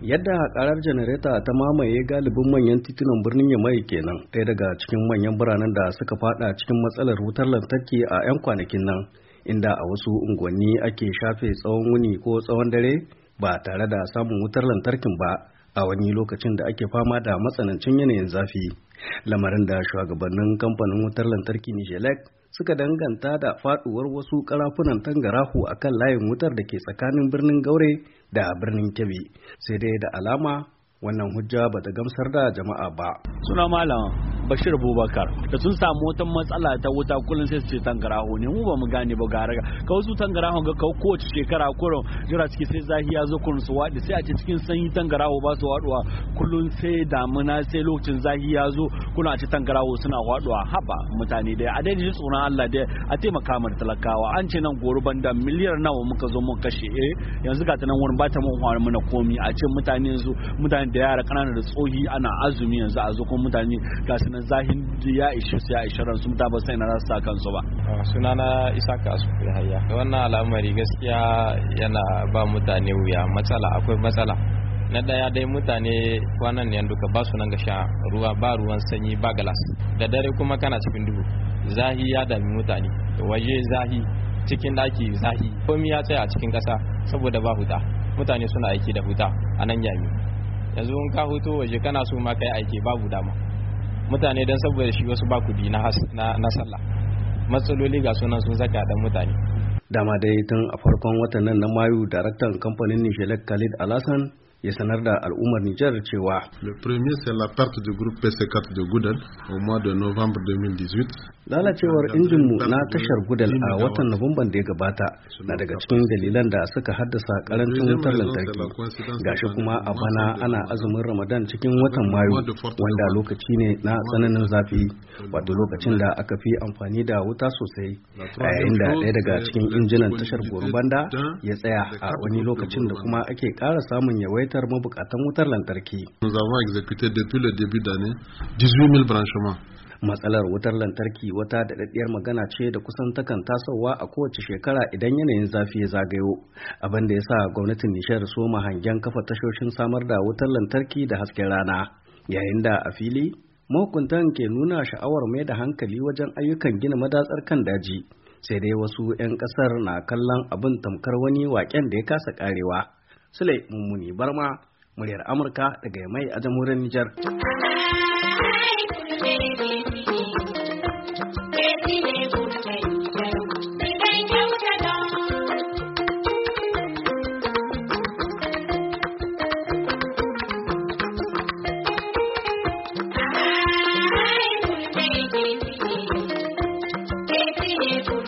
Yadda karar janareta ta mamaye galibin manyan titunan birnin Yamai kenan, ɗaya daga cikin manyan biranen da suka fada cikin matsalar wutar lantarki a 'yan kwanakin nan, inda a wasu unguwanni ake shafe tsawon wuni ko tsawon dare ba tare da samun wutar lantarkin ba a wani lokacin da ake fama da matsanancin yanayin zafi, lamarin da shugabannin kamfanin wutar lantarki Nijelek suka danganta da faduwar wasu karafunan tangarahu a kan layin wutar da ke tsakanin birnin Gaure da birnin Kebbi, sai dai da alama wannan hujja bata gamsar da jama'a ba. Suna Malam Bashir Abubakar, da sun samu wata matsala ta wuta kullum sai su ce tangaraho ne, mu ba mu gane ba gara ka wasu tangaraho ga kowace shekara kurin jira ciki sai zahi ya zo kurin su waɗi, sai a ce cikin sanyi tangaraho ba su waɗuwa kullum, sai damuna sai lokacin zahi ya zo kuna a ce tangaraho suna waɗuwa. Haba mutane dai a daidai tsoron Allah dai a taimaka mana talakawa, an ce nan goro banda miliyar nawa muka zo mun kashe, yanzu ga ta nan wurin ba ta mun hwar mana komi, a ce mutane yanzu mutane da yara kanana da tsohi ana azumi yanzu a zo kuma mutane ga su nan zahin ya ishe su ya ishe ransu, mutane ba sai na rasa kansu ba. Sunana Isaka Asufu Yahaya. Wannan al'amari gaskiya yana ba mutane wuya, akwai matsala. Na daya dai mutane kwanan ne duka ba su nan ga sha ruwa, ba ruwan sanyi ba galas, da dare kuma kana cikin duhu, zahi ya dami mutane, waje zahi, cikin daki zahi, komi ya tsaya a cikin kasa saboda ba huta, mutane suna aiki da huta a nan yami. Yanzu in ka huto waje kana so ma kai aiki babu dama, mutane dan saboda shi wasu ba kudi na sallah, matsaloli ga sunan sun zaka dan mutane. Dama dai tun a farkon watan nan na Mayu, daraktan kamfanin Nijelek Khalid Alassan ya sanar da al'ummar Nijar cewa le premier c'est la perte du groupe PC4 de Goudel au mois de novembre 2018. Lalacewar injinmu na tashar Gudel a watan Nuwamban da ya gabata na daga cikin dalilan da suka haddasa karancin wutar lantarki. Gashi kuma a bana ana azumin Ramadan cikin watan Mayu, wanda lokaci ne na tsananin zafi, wato lokacin da aka fi amfani da wuta sosai, a yayin da ɗaya daga cikin injinan tashar Gorobanda ya tsaya a wani lokacin da kuma ake ƙara samun yawaitar mabukatan wutar lantarki. Nous avons exécuté depuis le début d'année 18 000 branchements. Matsalar wutar lantarki wata daɗaɗɗiyar magana ce da kusan takan tasowa a kowace shekara idan yanayin zafi ya zagayo, abin da ya sa gwamnatin Nijar soma hangen kafa tashoshin samar da wutar lantarki da hasken rana, yayin da a fili mahukuntan ke nuna sha'awar mai da hankali wajen ayyukan gina madatsar kan daji, sai dai wasu 'yan ƙasar na kallon abin tamkar wani waƙen da ya kasa ƙarewa. Sule Mummuni Barma, muryar Amurka daga Yamai a jamhuriyar Nijar. Thank you.